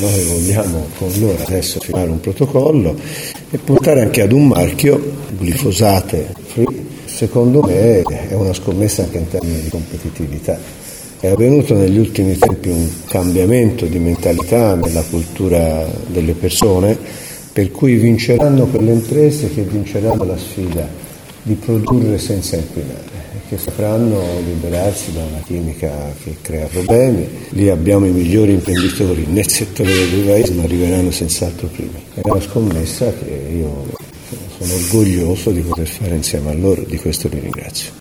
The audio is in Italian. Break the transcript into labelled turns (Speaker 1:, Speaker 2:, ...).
Speaker 1: Noi vogliamo con loro adesso firmare un protocollo e puntare anche ad un marchio glifosate free. Secondo me è una scommessa anche in termini di competitività. È avvenuto negli ultimi tempi un cambiamento di mentalità nella cultura delle persone, per cui vinceranno quelle imprese che vinceranno la sfida di produrre senza inquinare, che sapranno liberarsi da una chimica che crea problemi. Lì abbiamo i migliori imprenditori nel settore del device, ma arriveranno senz'altro primi. È una scommessa che io sono orgoglioso di poter fare insieme a loro, di questo vi ringrazio.